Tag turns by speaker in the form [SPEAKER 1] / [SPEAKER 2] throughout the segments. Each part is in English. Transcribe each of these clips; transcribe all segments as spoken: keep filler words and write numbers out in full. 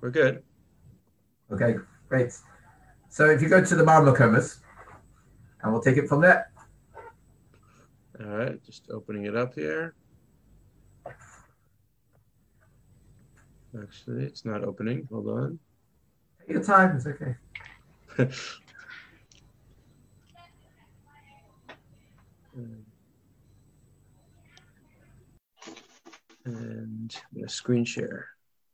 [SPEAKER 1] we're good.
[SPEAKER 2] Okay, great. So if you go to the Marmakomas, and we'll take it from there.
[SPEAKER 1] All right, just opening it up here. Actually, it's not opening. Hold on.
[SPEAKER 2] Take your time. It's okay.
[SPEAKER 1] And I'm going to screen share.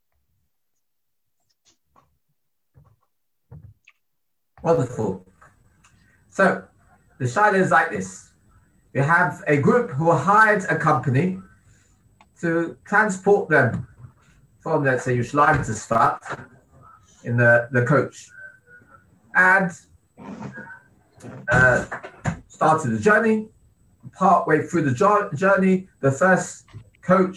[SPEAKER 2] Wonderful. So the shaila is like this. You have a group who hired a company to transport them from, let's say, Yerushalayim to Sfat in the, the coach. And uh, started the journey. Part way through the journey, the first coach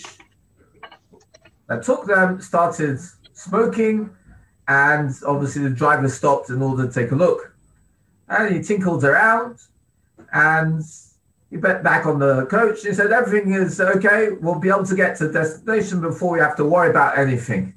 [SPEAKER 2] that took them started smoking, and obviously the driver stopped in order to take a look. And he tinkled around, and he went back on the coach. He said, everything is okay. We'll be able to get to the destination before we have to worry about anything.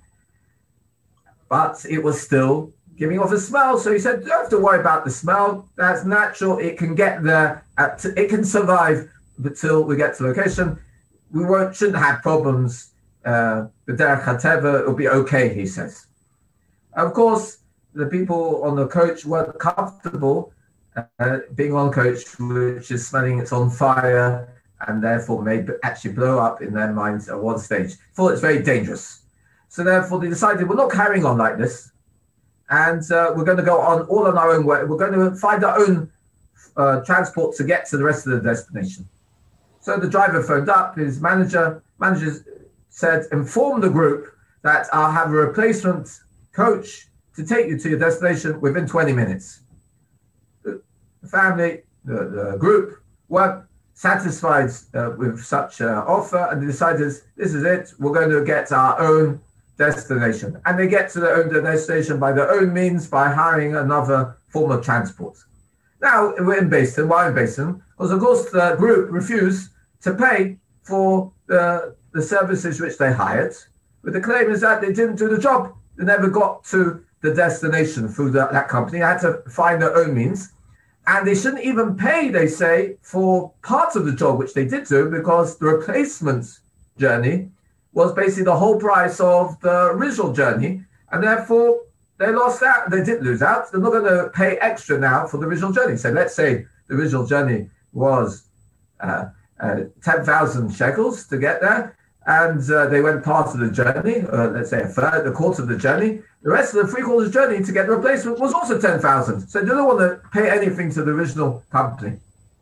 [SPEAKER 2] But it was still giving off a smell. So he said, don't have to worry about the smell. That's natural. It can get there. At, it can survive until we get to the location. We won't, shouldn't have problems. Uh, the derech hateva, it'll be okay, he says. Of course, the people on the coach weren't comfortable uh, being on coach, which is smelling it's on fire, and therefore may actually blow up in their minds at one stage. Thought it's very dangerous. So therefore they decided, we're not carrying on like this, and uh, we're going to go on all on our own way. We're going to find our own uh, transport to get to the rest of the destination. So the driver phoned up, his manager, manager said, inform the group that I'll have a replacement coach to take you to your destination within twenty minutes. The family, the, the group, weren't satisfied uh, with such an offer, and they decided, this is it, we're going to get our own destination. And they get to their own destination by their own means, by hiring another form of transport. Now, we're in Basin. Why in Basin? Because, of course, the group refused to pay for the, the services which they hired. But the claim is that they didn't do the job. They never got to the destination through the, that company. They had to find their own means. And they shouldn't even pay, they say, for part of the job, which they did do, because the replacement journey was basically the whole price of the original journey. And therefore, they lost out. They did lose out. They're not going to pay extra now for the original journey. So let's say the original journey was uh, uh, ten thousand shekels to get there. And uh, they went part of the journey, uh, let's say a third, a quarter of the journey. The rest of the three quarters journey to get the replacement was also ten thousand. So they don't want to pay anything to the original company.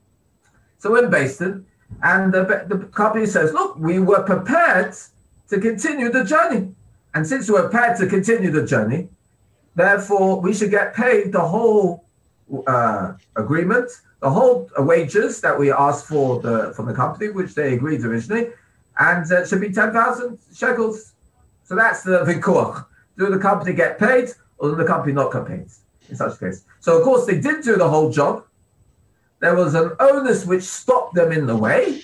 [SPEAKER 2] So we're in Basin, and the, the company says, look, we were prepared to continue the journey. And since we were prepared to continue the journey, therefore we should get paid the whole uh, agreement, the whole uh, wages that we asked for the, from the company, which they agreed originally, and uh, it should be ten thousand shekels. So that's the vikuach. Do the company get paid, or do the company not get paid in such a case? So, of course, they did do the whole job. There was an onus which stopped them in the way,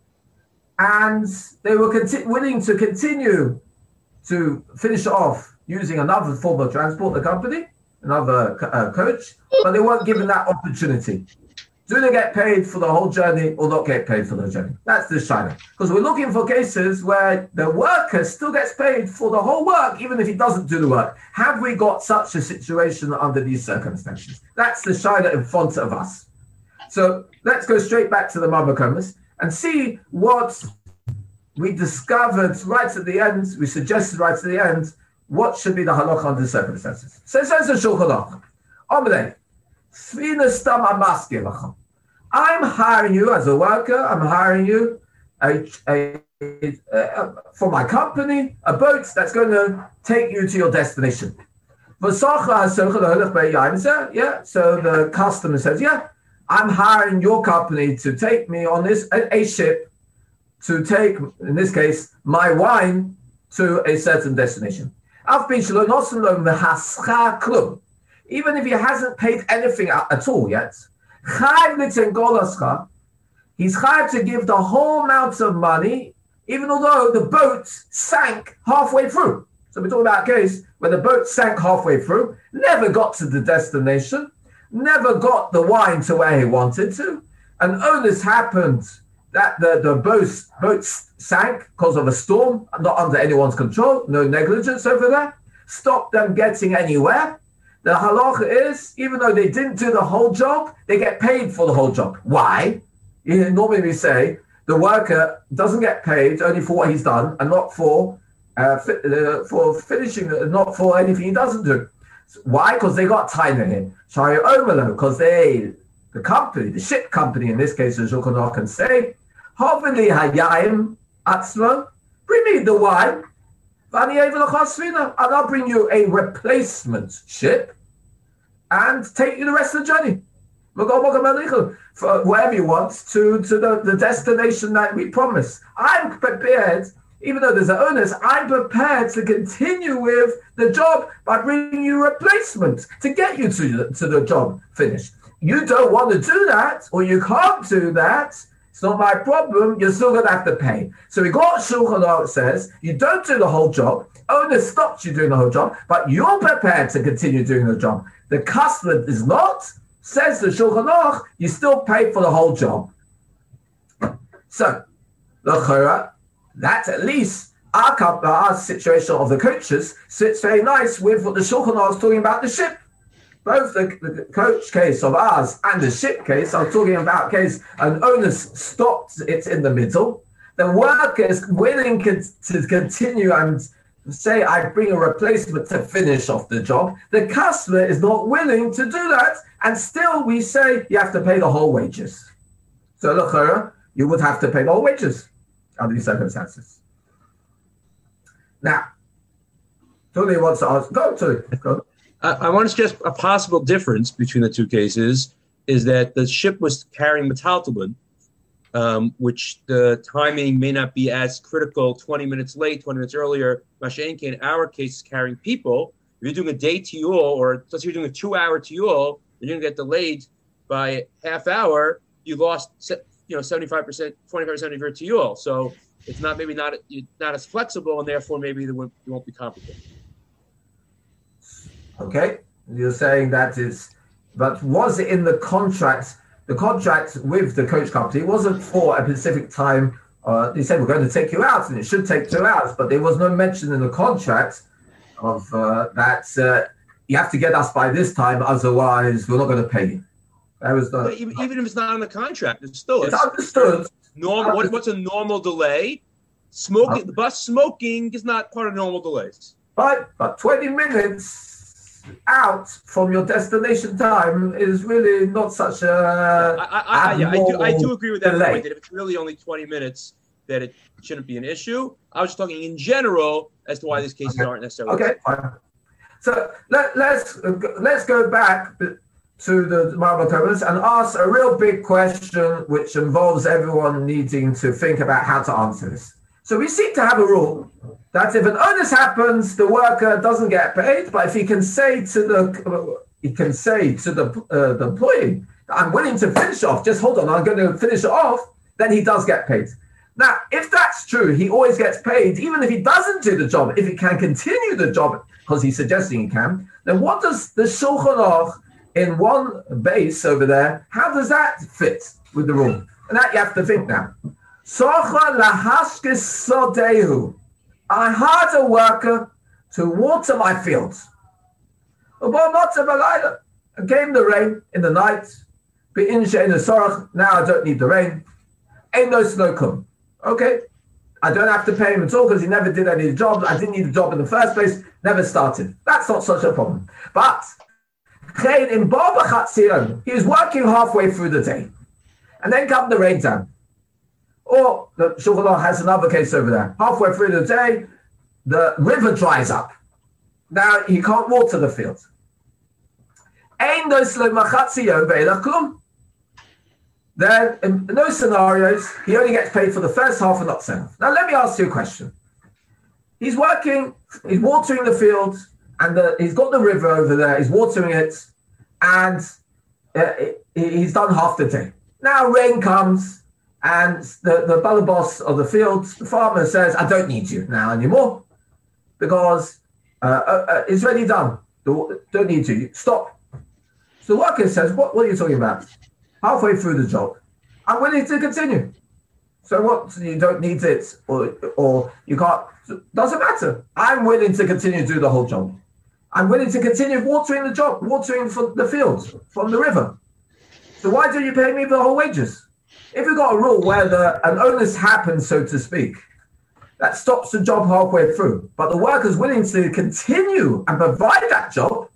[SPEAKER 2] and they were conti- willing to continue to finish off using another form of transport, the company, another uh, coach, but they weren't given that opportunity. Do they get paid for the whole journey or not get paid for the journey? That's the shaila. Because we're looking for cases where the worker still gets paid for the whole work, even if he doesn't do the work. Have we got such a situation under these circumstances? That's the shaila in front of us. So let's go straight back to the Marmakomas and see what we discovered right at the end, we suggested right at the end, what should be the halacha under the circumstances. So it says the Shulchan Aruch, I'm hiring you as a worker, I'm hiring you a, a, a, a, for my company, a boat that's going to take you to your destination. Yeah, so the customer says, yeah, I'm hiring your company to take me on this a, a ship to take, in this case, my wine to a certain destination. Even if he hasn't paid anything at all yet, he's chayav to give the whole amount of money, even although the boat sank halfway through. So we're talking about a case where the boat sank halfway through, never got to the destination, never got the wine to where he wanted to, and onus happened that the, the boat, boat sank because of a storm, not under anyone's control, no negligence over there, stopped them getting anywhere. The halacha is, even though they didn't do the whole job, they get paid for the whole job. Why? You normally we say the worker doesn't get paid only for what he's done and not for uh, fi- uh, for finishing, uh, not for anything he doesn't do. Why? Because they got time in him. Shari Omelo, because they, the company, the ship company in this case, as Shulchan Aruch can say, Hoveli hayayim atzmo, bring me the wine, and I'll bring you a replacement ship and take you the rest of the journey. For wherever you want, to, to the, the destination that we promise. I'm prepared, even though there's an onus, I'm prepared to continue with the job by bringing you a replacement to get you to the, to the job finished. You don't want to do that, or you can't do that, it's not my problem, you're still going to have to pay. So we got Shulchan Aruch says, you don't do the whole job, onus stops you doing the whole job, but you're prepared to continue doing the job. The customer is not, says the Shulchan Aruch, you still pay for the whole job. So, l'chora, that at least our, our situation of the coaches sits very nice with what the Shulchan Aruch is talking about the ship. Both the, the coach case of ours and the ship case, I'm talking about case, an onus stopped it in the middle. The worker is willing to continue and say, I bring a replacement to finish off the job. The customer is not willing to do that, and still we say you have to pay the whole wages. So, look, you would have to pay the whole wages under these circumstances. Now, Tony wants to ask, go to go.
[SPEAKER 1] I, I want to suggest a possible difference between the two cases is that the ship was carrying metaltalin, um, which the timing may not be as critical, twenty minutes late, twenty minutes earlier. Mashenke, in our case, is carrying people. If you're doing a day tiyul, or let's say you're doing a two-hour tiyul, and you're going to get delayed by half hour, you lost, you know, seventy-five percent, twenty-five percent of your tiyul. So it's not maybe not not as flexible, and therefore maybe it won't, it won't be complicated.
[SPEAKER 2] Okay, you're saying that is, but was it in the contract? The contract with the coach company wasn't for a specific time. Uh, they said we're going to take you out, and it should take two hours. But there was no mention in the contract of uh, that uh, you have to get us by this time, otherwise we're not going to pay you. That was the,
[SPEAKER 1] even, even if it's not on the contract, it's still
[SPEAKER 2] it's, it's understood.
[SPEAKER 1] Normal. What, what's a normal delay? Smoking, the bus smoking is not part of normal delays.
[SPEAKER 2] But but twenty minutes out from your destination time is really not such a.
[SPEAKER 1] I, I, I, yeah, I do. I do agree with that
[SPEAKER 2] delay.
[SPEAKER 1] point. That if it's really only twenty minutes, that it shouldn't be an issue. I was just talking in general as to why these cases
[SPEAKER 2] okay.
[SPEAKER 1] aren't necessarily.
[SPEAKER 2] Okay, fine. So let, let's let's go back to the Marble Covers and ask a real big question, which involves everyone needing to think about how to answer this. So we seem to have a rule that if an onus happens, the worker doesn't get paid. But if he can say to the he can say to the uh, the employee, "I'm willing to finish off. Just hold on, I'm going to finish it off." Then he does get paid. Now, if that's true, he always gets paid, even if he doesn't do the job. If he can continue the job because he's suggesting he can, then what does the Shulchan Aruch in one base over there? How does that fit with the rule? And that you have to think now. I hired a worker to water my fields. It came the rain in the night. Now I don't need the rain. Ain't no snow come. Okay, I don't have to pay him at all because he never did any jobs. I didn't need a job in the first place. Never started. That's not such a problem. But in Baba Chatzion, he was working halfway through the day, and then come the rain down. Or the Shulchan Aruch has another case over there. Halfway through the day, the river dries up. Now he can't water the field. Then in those scenarios, he only gets paid for the first half and not second half. Now let me ask you a question. He's working, he's watering the field, and the, he's got the river over there, he's watering it, and uh, he's done half the day. Now rain comes, and the, the balabos of the field, the farmer says, I don't need you now anymore, because uh, uh, uh, it's already done. Don't, don't need to. Stop. So the worker says, what, what are you talking about? Halfway through the job, I'm willing to continue. So what, you don't need it, or or you can't, doesn't matter. I'm willing to continue to do the whole job. I'm willing to continue watering the job, watering for the fields from the river. So why don't you pay me the whole wages? If you've got a rule where the, an onus happens, so to speak, that stops the job halfway through, but the worker's willing to continue and provide that job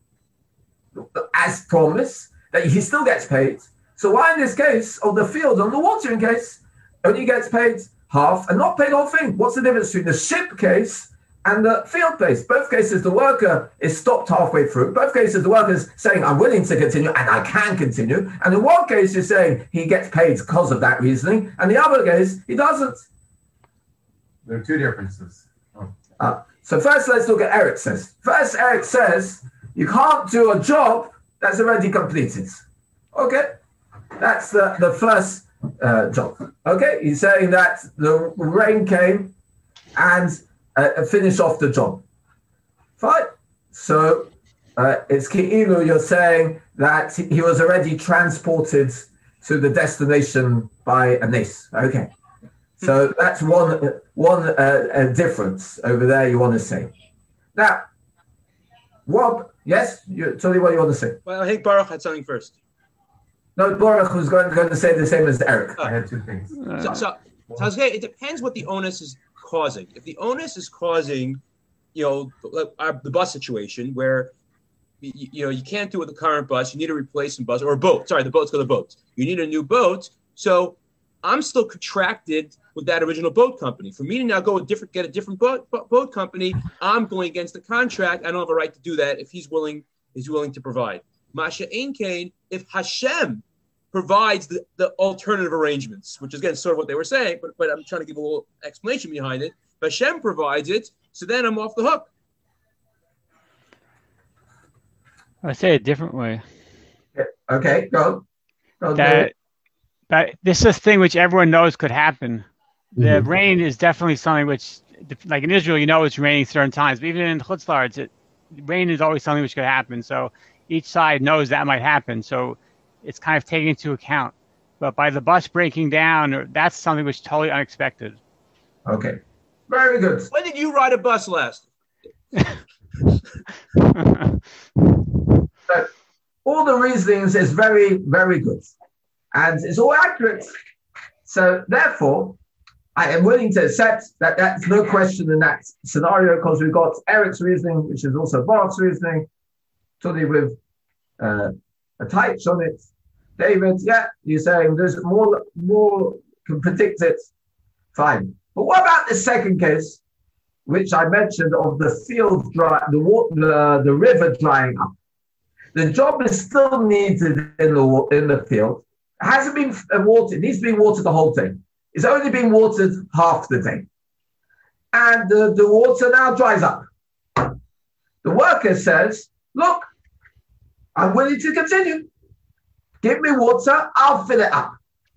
[SPEAKER 2] as promised, that he still gets paid. So why in this case of the field, on the watering case, only gets paid half and not paid the whole thing? What's the difference between the ship case and the field case? Both cases, the worker is stopped halfway through. Both cases, the worker is saying, I'm willing to continue and I can continue. And in one case, you're saying he gets paid because of that reasoning. And the other case, he doesn't.
[SPEAKER 3] There are two differences. Oh.
[SPEAKER 2] Uh, so first, let's look at Eric says. First, Eric says, you can't do a job that's already completed. Okay? That's the, the first uh, job. Okay? He's saying that the rain came and uh, finished off the job. Fine. So uh, it's Ki'ilu, you're saying that he was already transported to the destination by a nes. Okay. So that's one one uh, uh, difference over there you want to say. Now, Rob, yes? You, tell me what you want to say.
[SPEAKER 1] Well, I think Baruch had something first.
[SPEAKER 2] No, Baruch was going, going to say the same as Eric.
[SPEAKER 3] Oh. I had two things.
[SPEAKER 1] So, so, so okay, it depends what the onus is causing. If the onus is causing, you know, like our, the bus situation where, you, you know, you can't do it with the current bus, you need a replacement bus, or a boat. Sorry, the boat's got a boat. You need a new boat. So I'm still contracted with that original boat company. For me to now go a different, get a different boat boat company, I'm going against the contract. I don't have a right to do that if he's willing, is willing to provide. Masha Ein Kain, if Hashem provides the, the alternative arrangements, which is again sort of what they were saying, but, but I'm trying to give a little explanation behind it. If Hashem provides it, so then I'm off the hook.
[SPEAKER 4] I say a different way.
[SPEAKER 2] Okay, go. go
[SPEAKER 4] that, that this is a thing which everyone knows could happen. The
[SPEAKER 2] Mm-hmm.
[SPEAKER 4] rain is definitely something which, like in Israel, you know it's raining certain times. But even in Chutz La'aretz, it rain is always something which could happen. So each side knows that might happen. So it's kind of taken into account. But by the bus breaking down, that's something which is totally unexpected.
[SPEAKER 2] Okay, very good.
[SPEAKER 1] When did you ride a bus last?
[SPEAKER 2] So all the reasonings is very, very good. And it's all accurate. So therefore, I am willing to accept that that's no question in that scenario, because we've got Eric's reasoning, which is also Baruch's reasoning, totally with uh, a type on it. David, yeah, you're saying there's more, more can predict it. Fine. But what about the second case, which I mentioned of the field dry, the water, the, the river drying up? The job is still needed in the in the field. It hasn't been watered. It needs to be watered the whole day. It's only been watered half the day. And the, the water now dries up. The worker says, look, I'm willing to continue. Give me water, I'll fill it up.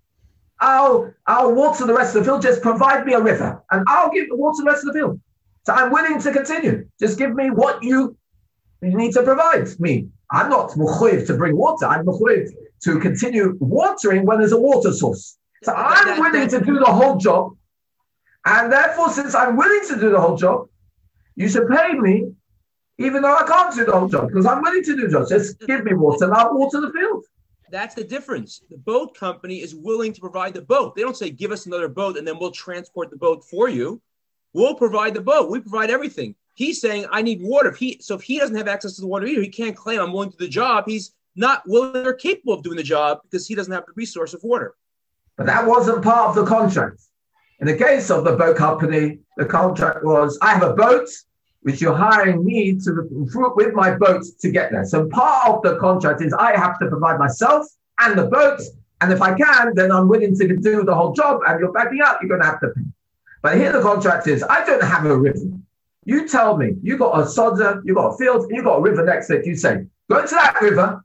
[SPEAKER 2] I'll, I'll water the rest of the field, just provide me a river, and I'll give the water the rest of the field. So I'm willing to continue. Just give me what you, you need to provide me. I'm not mechuyev to bring water. I'm mechuyev to continue watering when there's a water source. So I'm willing to do the whole job. And therefore, since I'm willing to do the whole job, you should pay me, even though I can't do the whole job, because I'm willing to do the job. Just give me water and I'll water the field.
[SPEAKER 1] That's the difference. The boat company is willing to provide the boat. They don't say, give us another boat and then we'll transport the boat for you. We'll provide the boat. We provide everything. He's saying, I need water. If he, so if he doesn't have access to the water either, he can't claim I'm willing to do the job. He's not willing or capable of doing the job because he doesn't have the resource of water.
[SPEAKER 2] But that wasn't part of the contract. In the case of the boat company, the contract was, I have a boat, which you're hiring me to with my boat to get there. So part of the contract is I have to provide myself and the boat. And if I can, then I'm willing to do the whole job. And you're backing out, you're going to have to pay. But here the contract is, I don't have a river. You tell me, you got a sodder, you got a field, you got a river next to it. You say, go to that river.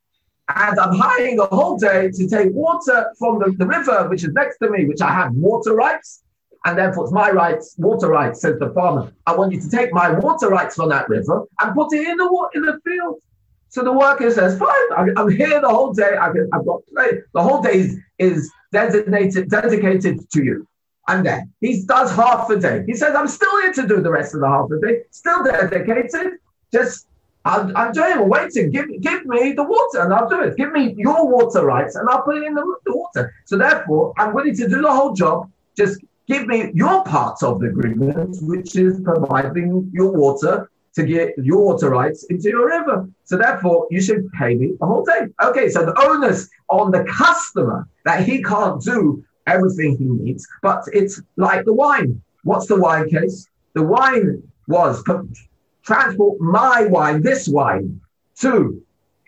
[SPEAKER 2] And I'm hiring the whole day to take water from the, the river, which is next to me, which I have water rights. and therefore it's my rights, water rights, says the farmer. I want you to take my water rights from that river and put it in the wa- in the field. So the worker says, fine, I, I'm here the whole day. I can, I've got play. The whole day is, is designated, dedicated to you. I'm there. He does half a day. He says, I'm still here to do the rest of the half a day, still dedicated. Just, I'm, I'm doing it, waiting. Give, give me the water and I'll do it. Give me your water rights and I'll put it in the, the water. So therefore, I'm willing to do the whole job. Just give me your part of the agreement, which is providing your water to get your water rights into your river. So therefore, you should pay me the whole day. Okay, so the onus on the customer that he can't do everything he needs, but it's like the wine. What's the wine case? The wine was transport my wine, this wine, to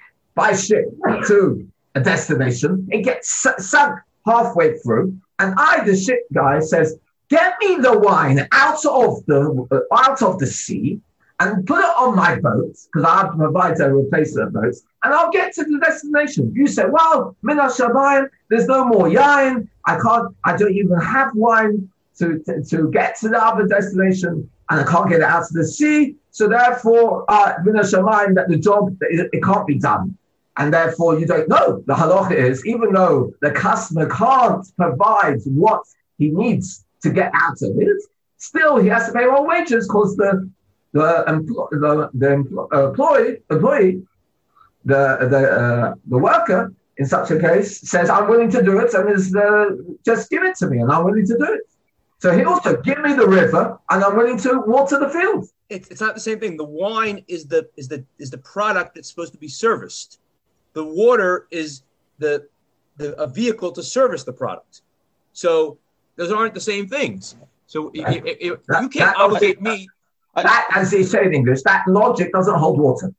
[SPEAKER 2] by ship to a destination. It gets sunk halfway through, and I, the ship guy, says, "Get me the wine out of the uh, out of the sea and put it on my boat, because I have to provide a replacement boat, and I'll get to the destination." You say, "Well, Mina Shabayim, there's no more yain. I can't. I don't even have wine to, to to get to the other destination, and I can't get it out of the sea. So therefore, uh, Mina Shabayim, that the job it, it can't be done." And therefore, you don't know. The halacha is, even though the customer can't provide what he needs to get out of it, still he has to pay more wages, because the the empl- the, the empl- employee employee the the uh, the worker in such a case says, "I'm willing to do it," and is uh, just give it to me, and I'm willing to do it. So he also give me the river, and I'm willing to water the field.
[SPEAKER 1] It's, it's not the same thing. The wine is the is the is the product that's supposed to be serviced. The water is the, the a vehicle to service the product. So those aren't the same things. So if, if, if
[SPEAKER 2] that,
[SPEAKER 1] you can't
[SPEAKER 2] that
[SPEAKER 1] obligate
[SPEAKER 2] logic,
[SPEAKER 1] me.
[SPEAKER 2] That, as they say in English, that logic doesn't hold water.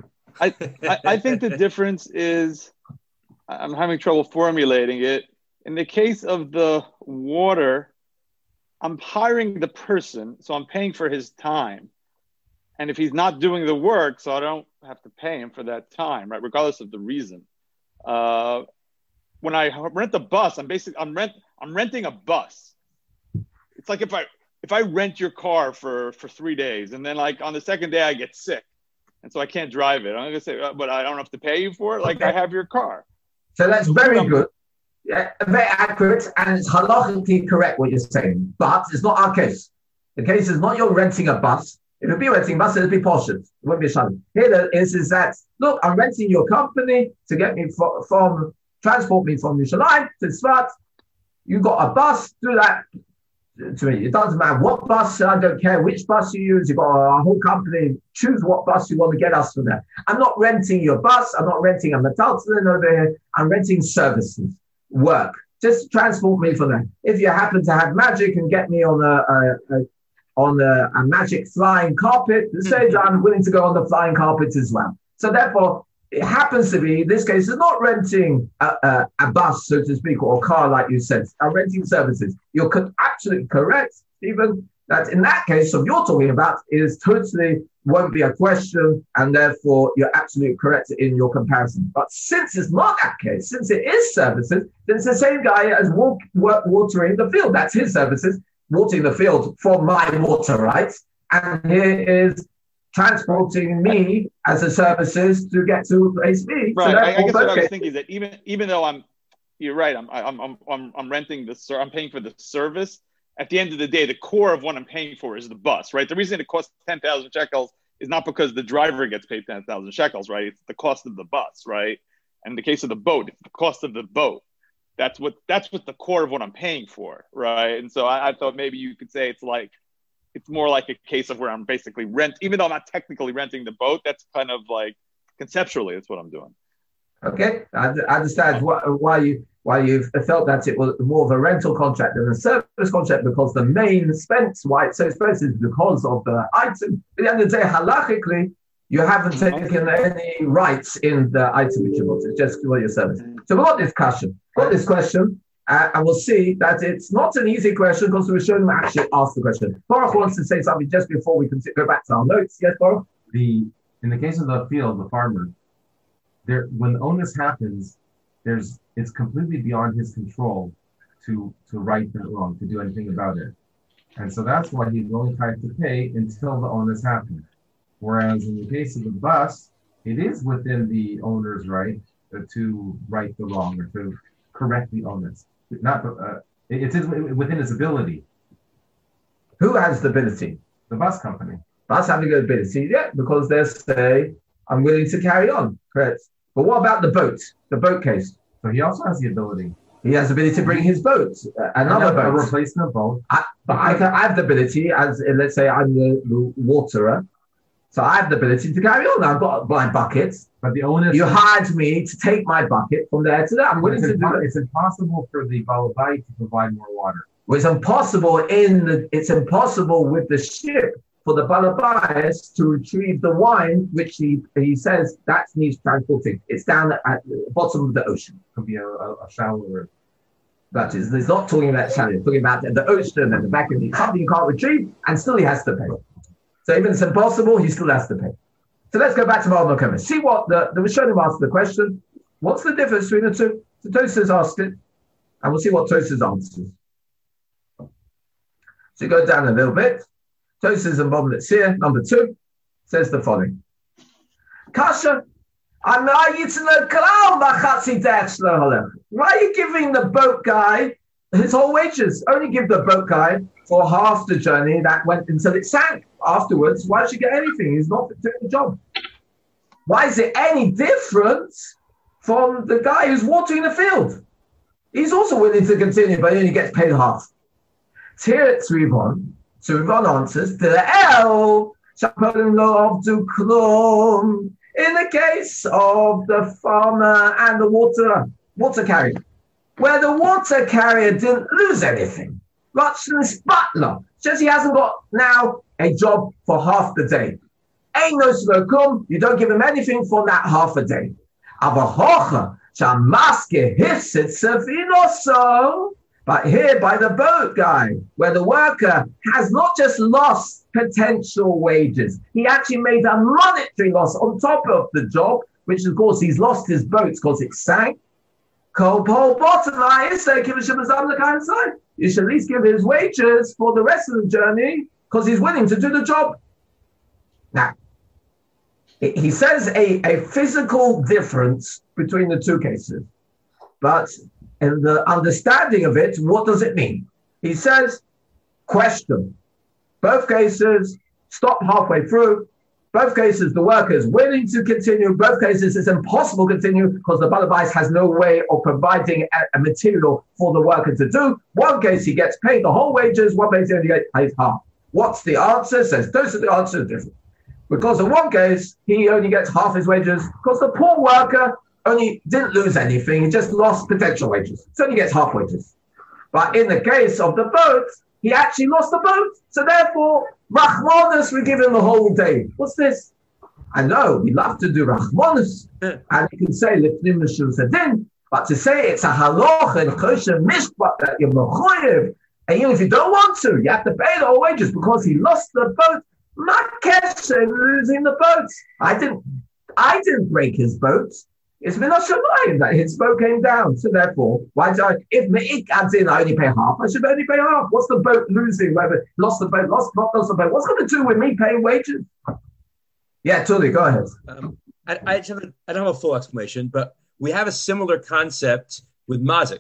[SPEAKER 5] I, I, I think the difference is, I'm having trouble formulating it. In the case of the water, I'm hiring the person, so I'm paying for his time. And if he's not doing the work, so I don't have to pay him for that time, right? Regardless of the reason. Uh, when I rent a bus, I'm basically I'm rent I'm renting a bus. It's like if I if I rent your car for, for three days, and then like on the second day I get sick, and so I can't drive it. I'm gonna say, but I don't have to pay you for it. Like, okay. I have your car.
[SPEAKER 2] So that's very good. Yeah, very accurate, and it's halachically correct what you're saying. But it's not our case. The case is not you're renting a bus. If it'd be renting bus, it'd be portions. It wouldn't be shunning. Here the is is that, look, I'm renting your company to get me from, from transport me from Yerushalayim to Tzfat. You got a bus, do that to me. It doesn't matter what bus, I don't care which bus you use. You've got a whole company. Choose what bus you want to get us from there. I'm not renting your bus. I'm not renting a metaltalin over here. I'm renting services, work. Just transport me from there. If you happen to have magic and get me on a, a, a on a, a magic flying carpet, the same I'm willing to go on the flying carpet as well. So therefore, it happens to be, in this case, it's not renting a, a, a bus, so to speak, or a car, like you said. I'm renting services. You're co- absolutely correct, Stephen, that in that case, what you're talking about is totally won't be a question, and therefore you're absolutely correct in your comparison. But since it's not that case, since it is services, then it's the same guy as walk, work, watering the field. That's his services. Watering the field for my water rights, and here is transporting me as a services to get to place B.
[SPEAKER 5] Right.
[SPEAKER 2] So
[SPEAKER 5] I, I guess what I was
[SPEAKER 2] okay.
[SPEAKER 5] thinking is that even even though I'm, you're right. I'm I'm I'm I'm, I'm renting the I'm paying for the service. At the end of the day, the core of what I'm paying for is the bus, right? The reason it costs ten thousand shekels is not because the driver gets paid ten thousand shekels, right? It's the cost of the bus, right? And in the case of the boat, it's the cost of the boat. That's what that's what the core of what I'm paying for, right? And so I, I thought maybe you could say it's like it's more like a case of where I'm basically rent, even though I'm not technically renting the boat. That's kind of like conceptually, that's what I'm doing.
[SPEAKER 2] Okay, I, I understand why, why you why you felt that it was more of a rental contract than a service contract, because the main expense why it's so expensive is because of the item. At the end of the day, halachically, you haven't taken any rights in the item which you bought. It's just for your service. So we've got this question. Got this question, uh, and we'll see that it's not an easy question because we're showing them actually ask the question. Baruch wants to say something just before we can go back to our notes. Yes, Baruch?
[SPEAKER 3] The in the case of the field, the farmer, there when onus happens, there's it's completely beyond his control to to right that wrong, to do anything about it. And so that's why he's only trying to pay until the onus happens. Whereas in the case of the bus, it is within the owner's right to right the wrong or to correct the onus. Not uh, it is within his ability.
[SPEAKER 2] Who has the ability?
[SPEAKER 3] The bus company.
[SPEAKER 2] Bus having the ability, yeah, because they say, I'm willing to carry on. Correct. But what about the boat? The boat case.
[SPEAKER 3] So he also has the ability.
[SPEAKER 2] He has the ability to bring his boat, uh, another
[SPEAKER 3] a,
[SPEAKER 2] boat.
[SPEAKER 3] A replacement boat.
[SPEAKER 2] I, but I, can, I have the ability, as uh, let's say I'm the, the waterer, so I have the ability to carry on. I've got my bucket.
[SPEAKER 3] But the onus.
[SPEAKER 2] You hired me to take my bucket from there to there. I'm willing to
[SPEAKER 3] impo-
[SPEAKER 2] do it.
[SPEAKER 3] It's impossible for the Balabai to provide more water.
[SPEAKER 2] Well, it's impossible in the, it's impossible with the ship for the Balabais to retrieve the wine, which he he says that needs transporting. It's down at, at the bottom of the ocean.
[SPEAKER 3] Could be a, a, a shallow river.
[SPEAKER 2] That is, he's not talking about shallow, he's talking about the ocean and the back of the something you can't retrieve, and still he has to pay. So even if it's impossible, he still has to pay. So let's go back to Malvin Omer. See what the the Rishonim asked the question. What's the difference between the two? So Tosfos asked it, and we'll see what Tosfos answers. So you go down a little bit. Tosfos and Bob Letzir, number two, says the following. Kasha, why are you giving the boat guy his whole wages? Only give the boat guy for half the journey that went until it sank. Afterwards, why should he get anything? He's not doing the job. Why is it any different from the guy who's watering the field? He's also willing to continue, but he only gets paid half. Here it's Rivon. So Rivon answers, in the case of the farmer and the water water carrier, where the water carrier didn't lose anything. Rachnis butler says he hasn't got now a job for half the day. Ain't no slokum, you don't give him anything for that half a day. Avahocha, shamaske hifsit sevinoso. But here by the boat guy, where the worker has not just lost potential wages, he actually made a monetary loss on top of the job, which of course he's lost his boat because it sank. You should at least give his wages for the rest of the journey because he's willing to do the job. Now, he says a, a physical difference between the two cases, but in the understanding of it, what does it mean? He says, question. Both cases, stop halfway through. Both cases, the worker is willing to continue. Both cases, it's impossible to continue because the Balabais has no way of providing a, a material for the worker to do. One case, he gets paid the whole wages. One case, he only gets paid half. What's the answer? Says, those are the answers different. Because in one case, he only gets half his wages because the poor worker only didn't lose anything. He just lost potential wages. So he gets half wages. But in the case of the boat, he actually lost the boat. So therefore, Rachmanus, we give him the whole day. What's this? I know, we love to do Rachmanus. And you can say, Lifnim Mishul Sedin. But to say it's a haloch and kosher mishpat that you're mechoyev, and even if you don't want to, you have to pay the whole wages because he lost the boat. Makesha losing the boat. I didn't I didn't break his boat. It's Minashamayim that his boat came down. So therefore, why do I, if Me'ik adds in, I only pay half, I should only pay half. What's the boat losing? Whether lost the boat, lost, not lost the boat. What's going to do with me paying wages? Yeah, Tuli, go ahead.
[SPEAKER 1] Um, I, I, just have a, I don't have a full explanation, but we have a similar concept with mazik.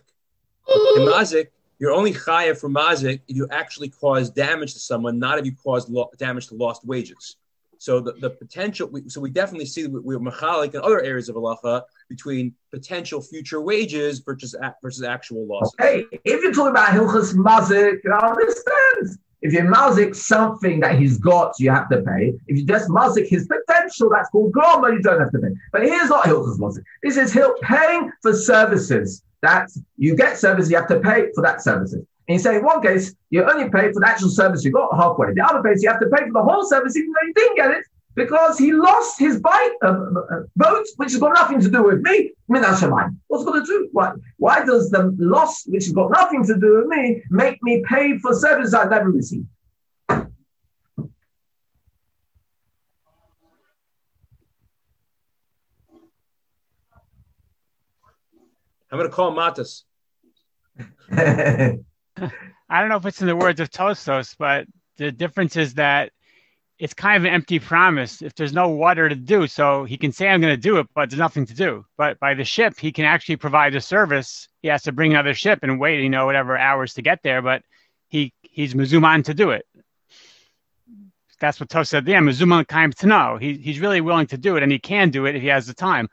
[SPEAKER 1] In mazik, you're only chayav for mazik if you actually cause damage to someone, not if you cause lo- damage to lost wages. So the, the potential, we, so we definitely see that we're machalik in other areas of halacha between potential future wages versus versus actual losses.
[SPEAKER 2] Okay, if you're talking about hilchas mazik, I understand. If you mazik something that he's got, you have to pay. If you just mazik his potential, that's called groma, you don't have to pay. But here's not hilchas mazik. This is hil- paying for services. That you get service, you have to pay for that services. And you say in one case, you only pay for the actual service you got halfway. The other case, you have to pay for the whole service even though you didn't get it because he lost his bite, uh, uh, boat, which has got nothing to do with me. Min Hashemayim. What's it going to do? Why? Why does the loss, which has got nothing to do with me, make me pay for services I never received?
[SPEAKER 1] I'm going to call Matas.
[SPEAKER 4] I don't know if it's in the words of Tostos, but the difference is that it's kind of an empty promise if there's no water to do. So he can say, I'm going to do it, but there's nothing to do. But by the ship, he can actually provide a service. He has to bring another ship and wait, you know, whatever hours to get there. But he he's Mizuman to do it. That's what Tostos said. Yeah, Mizuman kind to know. He, he's really willing to do it, and he can do it if he has the time.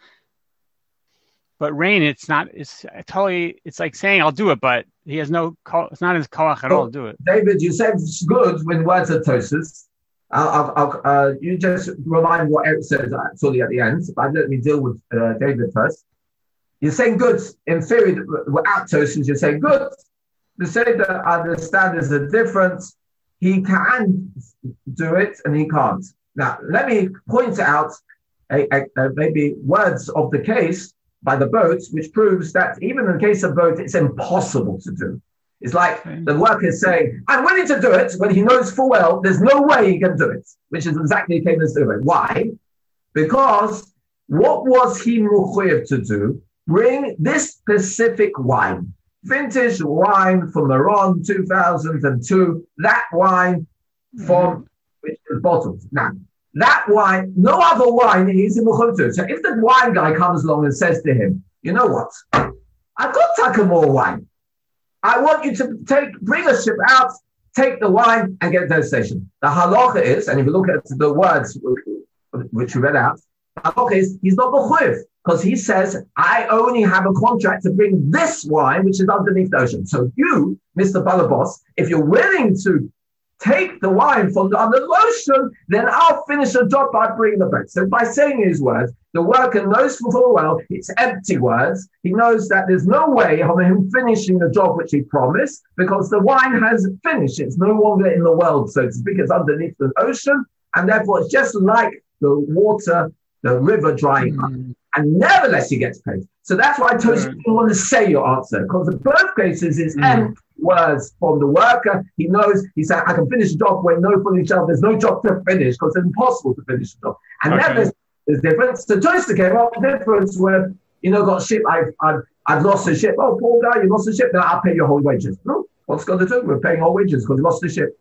[SPEAKER 4] But rain, it's not, it's totally, it's like saying, I'll do it, but he has no, it's not his koach at all to do it.
[SPEAKER 2] David, you said it's good when words are Tostos. I'll, I'll, uh, you just remind what Eric said actually at the end, but let me deal with uh, David first. You're saying good, in theory, without Tostos, you're saying good. To say that I understand there's a difference, he can do it and he can't. Now, let me point out a, a, a maybe words of the case by the boat, which proves that even in the case of boat, it's impossible to do. It's like okay. the worker is saying, I'm willing to do it, when he knows full well there's no way he can do it, which is exactly the case of doing. Why? Because what was he mechuyev to do? Bring this specific wine, vintage wine from Maron two thousand two, that wine from mm-hmm. which is bottled. Now, that wine, no other wine he's in mechuyev to. So if the wine guy comes along and says to him, you know what? I've got taka more wine. I want you to take, bring a ship out, take the wine, and get it to the station. The halacha is, and if you look at the words which you read out, the halacha is he's not mechuyev because he says, I only have a contract to bring this wine, which is underneath the ocean. So you, Mister Balabos, if you're willing to take the wine from the under the ocean, then I'll finish the job by bringing the boat. So by saying his words, the worker knows full well it's empty words. He knows that there's no way of him finishing the job which he promised because the wine has finished. It's no longer in the world, so to speak. It's underneath the ocean, and therefore it's just like the water, the river drying mm. up. And nevertheless, he gets paid. So that's why Tosfos mm. didn't want to say your answer, because in both cases it's mm. empty words from the worker. He knows, he said, I can finish the job when no finish job, there's no job to finish because it's impossible to finish the job. And okay. nevertheless, there's difference. So Tosfos came up with difference where, you know, got a ship, I've, I've, I've lost a ship. Oh, poor guy, you lost the ship, then I'll pay your whole wages. No, what's got to do? We're paying our wages because you lost the ship.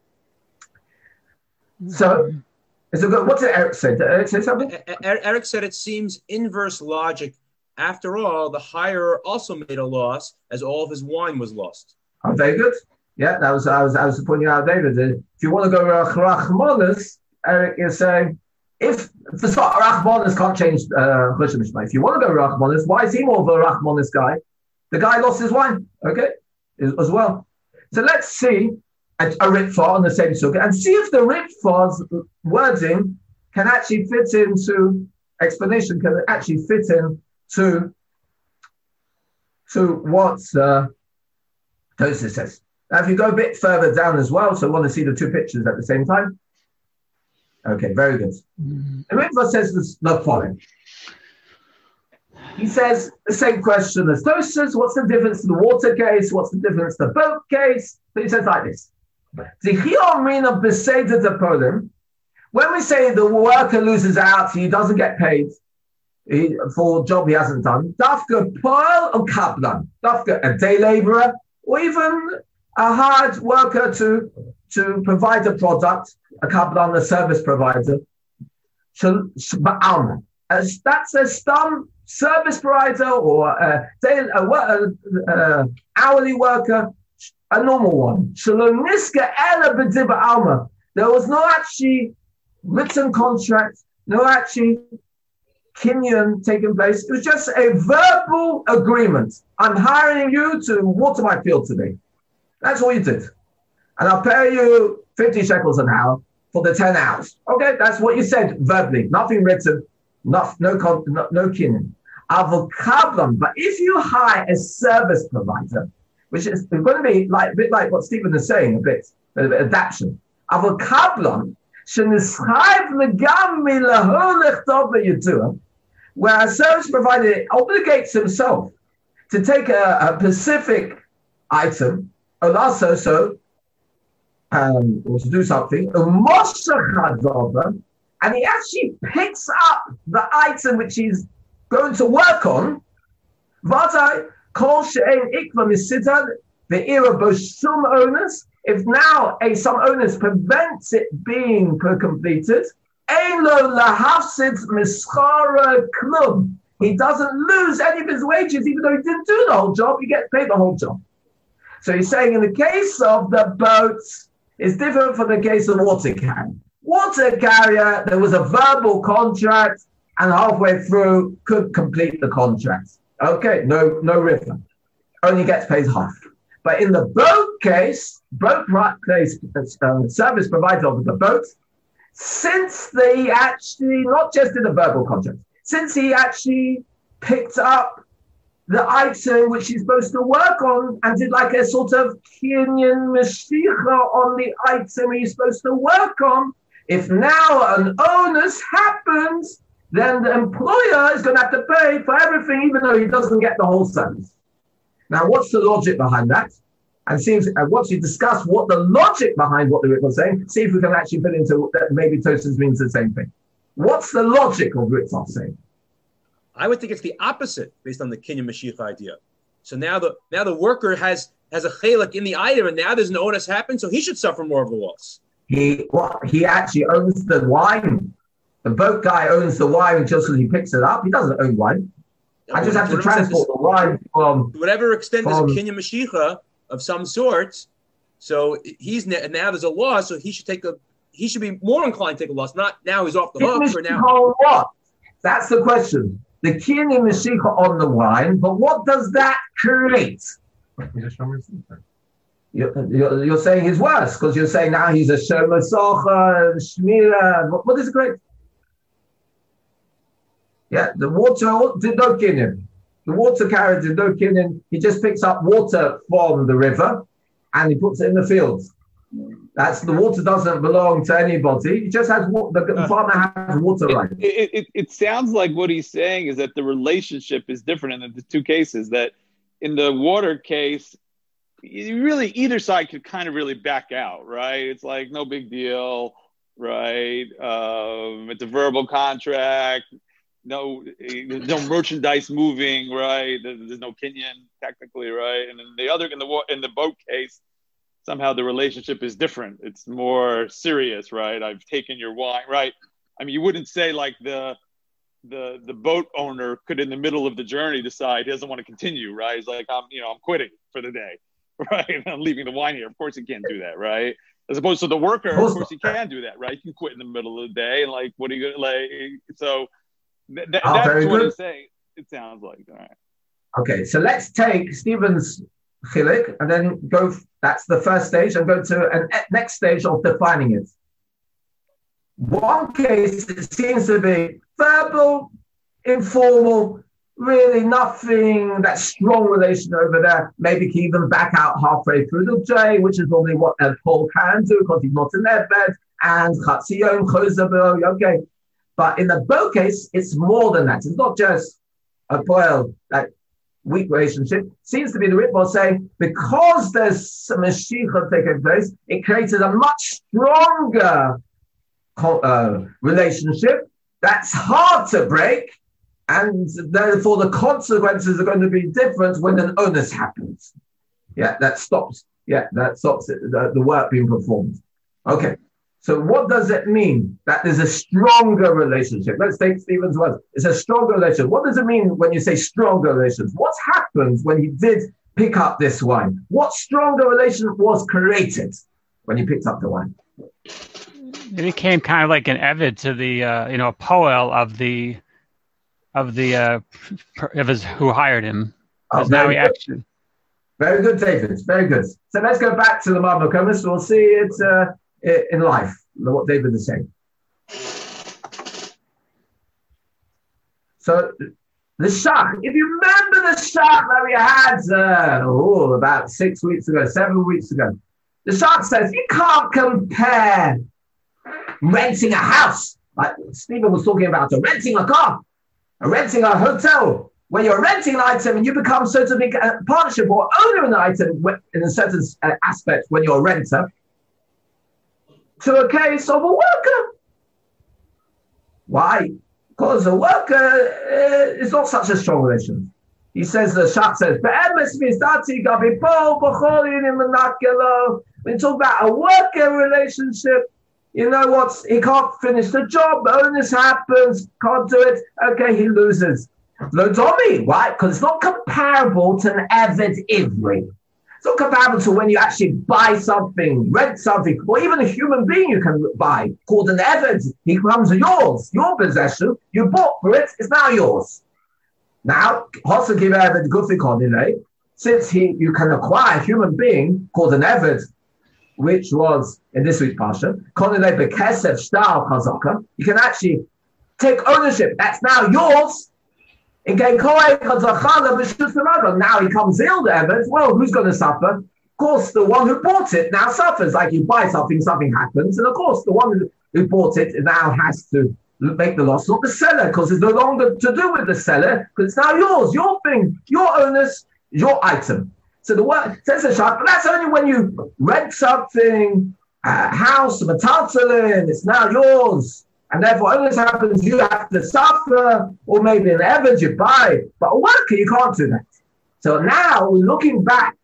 [SPEAKER 2] So, it's a good, what did Eric say? Did Eric say something?
[SPEAKER 1] Eric said it seems inverse logic. After all, the hirer also made a loss as all of his wine was lost.
[SPEAKER 2] Oh, very good. Yeah, that was I was I was pointing out, David. If you want to go Rachmanis, Eric is saying, if the Rachmanis can't change uh, if you want to go Rachmanis, why is he more of a Rachmanis guy? The guy lost his wine, okay, as well. So let's see a, a Ritva on the same sukkah and see if the Ritva's wording can actually fit into explanation, can actually fit in to to what uh, Tosfos says. Now, if you go a bit further down as well, so I want to see the two pictures at the same time. Okay, very good. Mm-hmm. The Ritva says this, the following. He says the same question as Tosfos. What's the difference to the water case? What's the difference to the boat case? So he says like this. When we say the worker loses out, he doesn't get paid he, for a job he hasn't done. Dafka Pearl or Kaplan, Dafka a day laborer, or even a hard worker to, to provide a product, a Kaplan, a service provider. As that's a stum service provider or a, day, a, a, a hourly worker, a normal one. There was no actually written contract, no actually kinyan taking place. It was just a verbal agreement. I'm hiring you to water my field today. That's all you did. And I'll pay you fifty shekels an hour for the ten hours. Okay, that's what you said verbally. Nothing written, no, no, no, no kinyan. But if you hire a service provider, which is going to be like a bit like what Stephen is saying, a bit, a bit of adaptation. Where a service provider obligates himself to take a, a specific item, and also so, um, or to do something, and he actually picks up the item which he's going to work on. Kol she'en ikva misitan ve'ira bo shum owners. if now a some onus prevents it being completed, Elo lahafsid mischara klum. He doesn't lose any of his wages, even though he didn't do the whole job. He gets paid the whole job. So he's saying in the case of the boats, it's different from the case of water carrier. Water carrier, there was a verbal contract, and halfway through could complete the contract. Okay, no, no refund. Only gets paid half. But in the boat case, boat place uh, service provider of the boat, since they actually not just in the verbal contract. Since he actually picked up the item which he's supposed to work on and did like a sort of kinyan meshicha on the item he's supposed to work on, if now an onus happens, then the employer is going to have to pay for everything, even though he doesn't get the whole service. Now, what's the logic behind that? And seems and once you discuss what the logic behind what the Ritva is saying, see if we can actually put into that maybe Tosfos means the same thing. What's the logic of Ritva saying?
[SPEAKER 1] I would think it's the opposite based on the Kinyan Mashiach idea. So now the now the worker has has a chalik in the item, and now there's an onus happen, so he should suffer more of the loss.
[SPEAKER 2] He well, he actually owns the wine. The boat guy owns the wine just as he picks it up. He doesn't own wine. No, I just have to transport the wine from
[SPEAKER 1] whatever extent there's a Kinyan Mashiach of some sort. So he's now there's a loss, so he should take a he should be more inclined to take a loss. Not now he's off the hook for now.
[SPEAKER 2] What? That's the question. The Kinyan Mashiach on the wine, but what does that create? You're, you're, you're saying it's worse because you're saying now he's a Shomer Socha, Shmira. What, what is it create? Yeah, the water did no kinyan. The water carrier did no kinyan. He just picks up water from the river and he puts it in the fields. That's the water doesn't belong to anybody. He just has water. The uh, farmer has water right.
[SPEAKER 5] It, it, it sounds like what he's saying is that the relationship is different in the two cases. That in the water case, you really either side could kind of really back out, right? It's like no big deal, right? Um, it's a verbal contract. No, there's no merchandise moving, right? There's no kinyan technically, right? And in the other, in the in the boat case, somehow the relationship is different. It's more serious, right? I've taken your wine, right? I mean, you wouldn't say like the the the boat owner could, in the middle of the journey, decide he doesn't want to continue, right? He's like, I'm, you know, I'm quitting for the day, right? I'm leaving the wine here. Of course, he can't do that, right? As opposed to the worker, of course, he can do that, right? You can quit in the middle of the day, and like, what are you gonna like? So. Th- th-
[SPEAKER 2] oh,
[SPEAKER 5] that's
[SPEAKER 2] what
[SPEAKER 5] good.
[SPEAKER 2] he's
[SPEAKER 5] saying. It sounds like. All right.
[SPEAKER 2] Okay, so let's take Stephen's chilik and then go. That's the first stage, and go to an next stage of defining it. One case, it seems to be verbal, informal, really nothing, that strong relation over there. Maybe can even back out halfway through the day, which is normally what a Paul can do because he's not in their bed. And Chatziyom, Chozabel, okay. But in the boat case, it's more than that. It's not just a boil, like weak relationship. Seems to be the Ritva saying because there's some Mashiach taking place, it created a much stronger uh, relationship that's hard to break, and therefore the consequences are going to be different when an onus happens. Yeah, that stops. Yeah, that stops it, the, the work being performed. Okay. So what does it mean that there's a stronger relationship? Let's take Stephen's words. It's a stronger relationship. What does it mean when you say stronger relations? What happens when he did pick up this wine? What stronger relation was created when he picked up the wine?
[SPEAKER 4] It became kind of like an Eved to the, uh, you know, a Poel of the, of the, uh, of his, who hired him. Because oh, now he good. actually.
[SPEAKER 2] Very good, David. Very good. So let's go back to the Marmakomis. We'll see it. Uh, in life, what David is saying. So the Shach, if you remember the Shach that we had uh, oh, about six weeks ago, seven weeks ago, the Shach says you can't compare renting a house, like Stephen was talking about, or renting a car, or renting a hotel, where you're renting an item and you become so to be a partnership or owner in an item in a certain aspect when you're a renter, to a case of a worker. Why? Because a worker uh, is not such a strong relation. he says, the Shach says, when you talk about a worker relationship, you know what? He can't finish the job. Bonus happens. Can't do it. Okay, he loses. Lodomi, right? Because it's not comparable to an Eved Ivri. It's not comparable to when you actually buy something, rent something, or even a human being you can buy called an Eved. He becomes yours, your possession. You bought for it. It's now yours. Now, Hosakiv Eved Gufikon, since he you can acquire a human being called an Eved, which was in this week's Pasha, you can actually take ownership. That's now yours. Now he comes ill there, well, who's going to suffer? Of course, the one who bought it now suffers. Like you buy something, something happens. And of course, the one who bought it now has to make the loss, not the seller, because it's no longer to do with the seller, because it's now yours, your thing, your onus, your item. So the word says a shot, but that's only when you rent something, a house, a metaltalin, it's now yours. And therefore, only this happens, you have to suffer, or maybe an Eved you buy. But a worker, you can't do that. So now, looking back,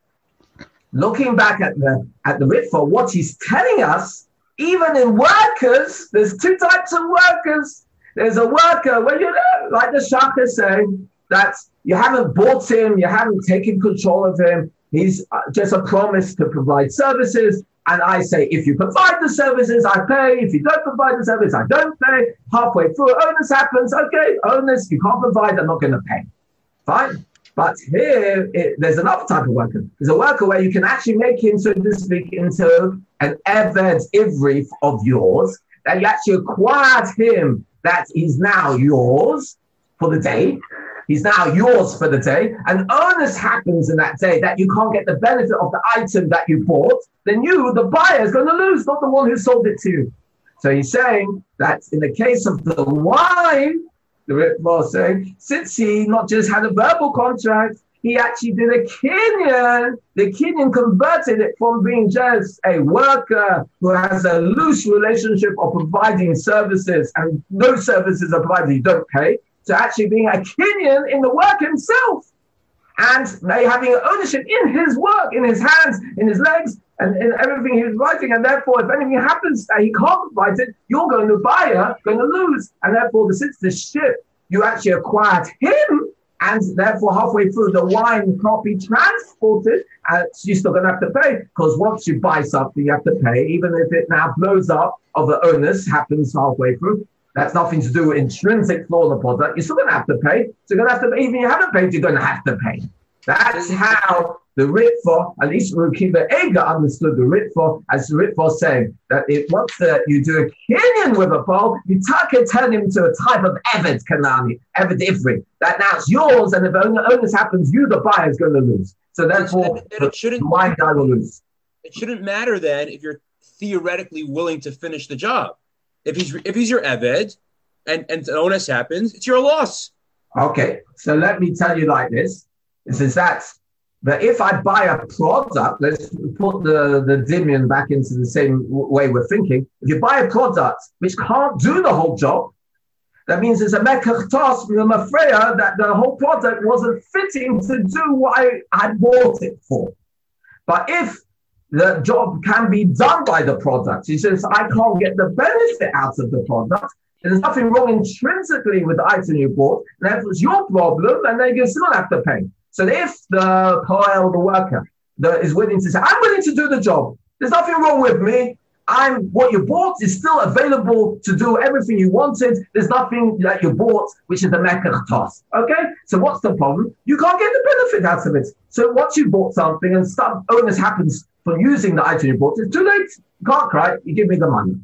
[SPEAKER 2] looking back at the at the Ritva, what he's telling us, even in workers, there's two types of workers. There's a worker where you know, like the Shach is saying, that you haven't bought him, you haven't taken control of him. He's just a promise to provide services. And I say, if you provide the services, I pay. If you don't provide the service, I don't pay. Halfway through, onus happens. Okay, onus, you can't provide, I'm not going to pay. Fine. But here, it, there's another type of worker. There's a worker where you can actually make him, so to speak, into an Eved Ivri of yours, that you actually acquired him, that he's now yours for the day. He's now yours for the day. And onus happens in that day that you can't get the benefit of the item that you bought, then you, the buyer, is going to lose, not the one who sold it to you. So he's saying that in the case of the wine, the Ritva is saying, since he not just had a verbal contract, he actually did a kinyan. The kinyan converted it from being just a worker who has a loose relationship of providing services, and those services are provided, you don't pay, to actually being a kinyan in the work himself, and having ownership in his work, in his hands, in his legs, and in everything he's writing. And therefore, if anything happens that he can't provide it, you're going to buyer, going to lose. And therefore, since the ship, you actually acquired him, and therefore halfway through the wine can't be transported, and you're still going to have to pay, because once you buy something, you have to pay, even if it now blows up, or the onus happens halfway through. That's nothing to do with intrinsic flaw of the product. You're still going to have to pay. So you're going to have to pay. Even if you haven't paid, you're going to have to pay. That's how the Ritva, at least Rukiba Ega understood the Ritva, as the Ritva saying that it, once the, you do a kinyan with a pole, you can turn him to a type of Eved Kanani, Eved Ivri. That now it's yours, and if onus happens, you, the buyer, is going to lose. So therefore, it, it, it shouldn't, the wine guy will lose.
[SPEAKER 1] It shouldn't matter then if you're theoretically willing to finish the job. If he's if he's your Eved and, and onus happens, it's your loss.
[SPEAKER 2] Okay, so let me tell you like this. This is that, that if I buy a product, let's put the, the Dimion back into the same way we're thinking. If you buy a product which can't do the whole job, that means it's a mekach task from a freya that the whole product wasn't fitting to do what I had bought it for. But if the job can be done by the product, he says, I can't get the benefit out of the product. There's nothing wrong intrinsically with the item you bought. And if it's your problem, and then you still have to pay. So if the poel, the worker, the, is willing to say, I'm willing to do the job. There's nothing wrong with me. I'm what you bought is still available to do everything you wanted. There's nothing that you bought which is the mekach task. Okay? So what's the problem? You can't get the benefit out of it. So once you bought something and some onus happens from using the item you bought, it's too late. You can't cry. You give me the money.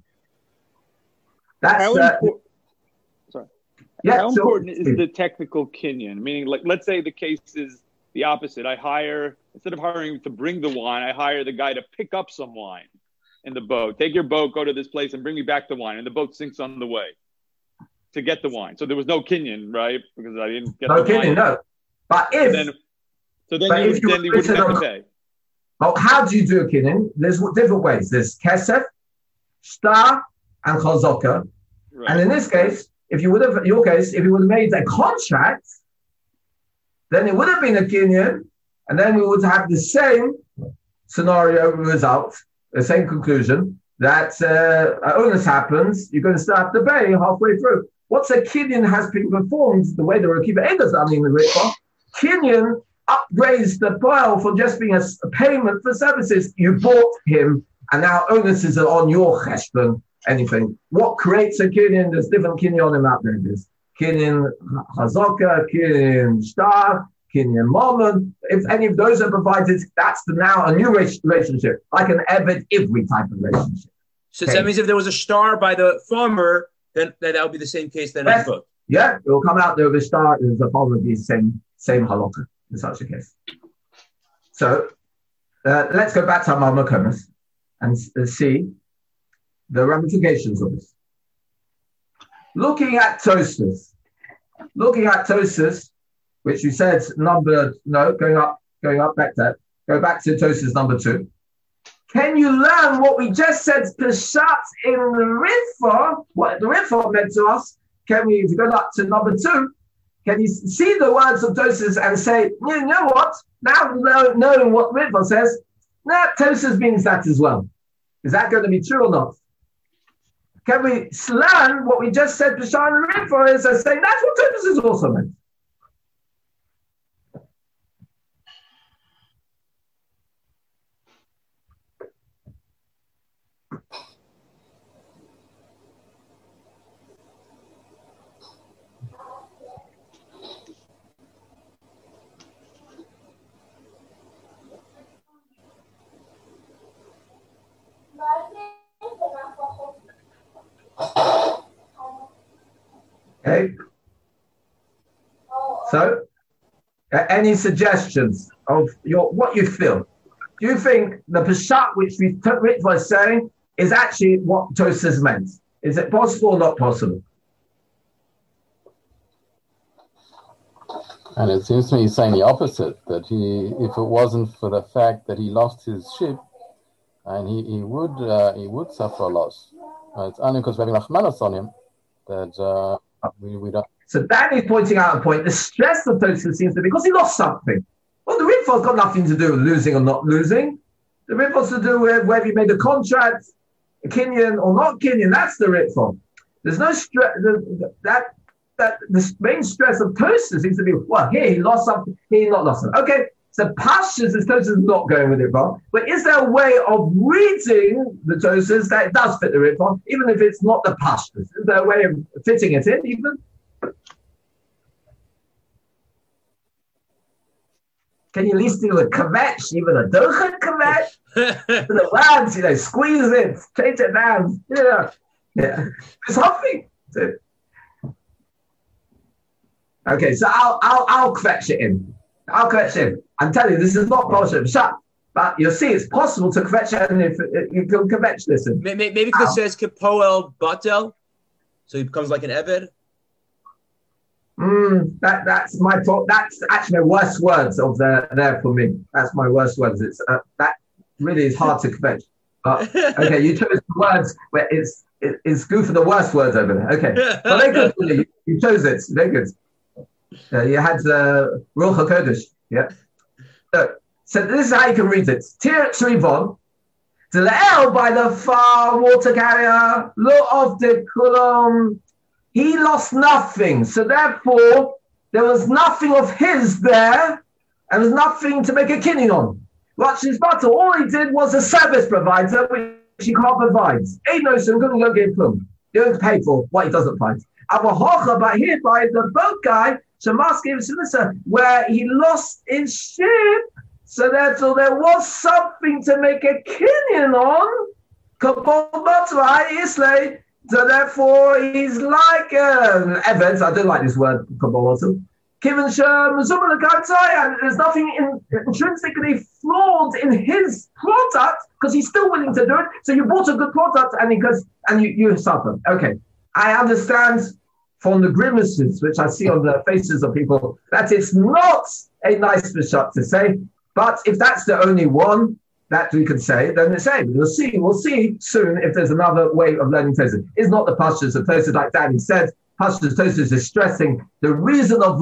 [SPEAKER 2] That's
[SPEAKER 5] how,
[SPEAKER 2] uh,
[SPEAKER 5] impor- sorry.
[SPEAKER 2] Yeah,
[SPEAKER 5] how
[SPEAKER 2] so,
[SPEAKER 5] important is the technical kinyan? Meaning, like, let's say the case is the opposite. I hire, instead of hiring to bring the wine, I hire the guy to pick up some wine in the boat. Take your boat, go to this place, and bring me back the wine. And the boat sinks on the way to get the wine. So there was no kinyan, right? Because I didn't get
[SPEAKER 2] no
[SPEAKER 5] the
[SPEAKER 2] kinyan,
[SPEAKER 5] wine.
[SPEAKER 2] no. But if...
[SPEAKER 5] So then, so then,
[SPEAKER 2] but
[SPEAKER 5] you,
[SPEAKER 2] if you
[SPEAKER 5] then you wouldn't have to pay.
[SPEAKER 2] Well, how do you do a kinyan? There's different ways. There's kesef, shtar, and chazaka. Right. And in this case, if you would have, in your case, if you would have made a contract, then it would have been a Kinyan, and then we would have the same scenario result, the same conclusion, that uh, onus happens, you're going to still have to pay halfway through. Once a Kinyan has been performed, the way the Rekiva Eda's done in the Ritva, Kinyan upgrades the pile for just being a, a payment for services. You bought him, and now onuses are on your cheshbon, anything. What creates a Kinyan? There's different Kinyanim out there. There's Kinyan Chazaka, Kinyan Shtar, Kinyan Mammon. If any of those are provided, that's the, now a new relationship, like an Eved Ivri type of relationship.
[SPEAKER 1] So okay. That means if there was a star by the farmer, then, then that would be the same case then as book.
[SPEAKER 2] Yeah, it will come out there with a star, the farmer will be the same, same halakha in such a case. So uh, let's go back to our Makomas and uh, see the ramifications of this. Looking at Tosfos, looking at Tosfos, which you said number, no, going up, going up, back there, go back to Tosfos number two. Can you learn what we just said, Peshat in the Ritva, what the Ritva meant to us? Can we, if you go up to number two, can you see the words of Tosfos and say, you know what, now knowing what Ritva says, nah, Tosfos means that as well. Is that going to be true or not? Can we learn what we just said, Peshat in the Ritva is and say, that's what Tosfos is also meant? Okay. So, uh, any suggestions of your what you feel? Do you think the Peshat which we Ritva is saying is actually what Tosfos meant? Is it possible or not possible?
[SPEAKER 6] And it seems to me he's saying the opposite, that he, if it wasn't for the fact that he lost his ship, and he, he would uh, he would suffer a loss. Uh, it's only because we're having Nachmanas on him that uh, we, we don't.
[SPEAKER 2] So Danny's pointing out a point. The stress of Tosfos seems to be because he lost something. Well, the Ritva's got nothing to do with losing or not losing. The Ritva's to do with whether you made a contract, a Kinyan or not Kinyan. That's the Ritva. There's no stress. The, that that the main stress of Tosfos seems to be, well, here he lost something, here he not lost something. Okay. So Pashtus is Tosfos not going with it wrong, but is there a way of reading the Tosfos that it does fit the Ritva, even if it's not the Pashtus? Is there a way of fitting it in, even? Can you at least do a kavetch, even a docha kavetch? The words, you know, squeeze it, change it down. Yeah, yeah. There's something. Okay, so I'll I'll I'll kvetch it in. I'll kvetch it in. I'm telling you, this is not Parashat Peshat, but you'll see it's possible to kvetch it in if you can kvetch this in.
[SPEAKER 1] Maybe maybe because it says Kepoel Batel, so he becomes like an Eved.
[SPEAKER 2] Mm, that that's my thought. That's actually my worst words of the there for me. That's my worst words. It's uh, that really is hard to kvetch. But okay, you chose the words where it's it, it's good for the worst words over there. Okay, well they're good for you. You, you chose it. They're good. Uh, you had the uh, Ruach HaKodesh. Yeah. So, so this is how you can read it. Tir Trivon, the Leel by the far water carrier, lo of the Kulam. He lost nothing, so therefore there was nothing of his there, and there's nothing to make a kinyan on. Rach's battle, all he did was a service provider, which he can't provide. Ain't no son couldn't go get plum. You don't pay for what he doesn't find. Avahocha, but here by the boat guy, Shamaski Solicitor, where he lost his ship, so therefore there was something to make a kinyan on. Kapol Batzvai Islay. So therefore, he's like uh, Evans. I don't like this word, Kabbalah. Given and there's nothing in, intrinsically flawed in his product because he's still willing to do it. So you bought a good product and he goes and you, you suffer. Okay, I understand from the grimaces which I see on the faces of people that it's not a nice Peshat to say. But if that's the only one that we can say, then it's same. We'll see. We'll see soon if there's another way of learning Tosfos. It's not the Pashtus of Tosfos, like Danny said. Pashtus Tosfos is stressing the reason of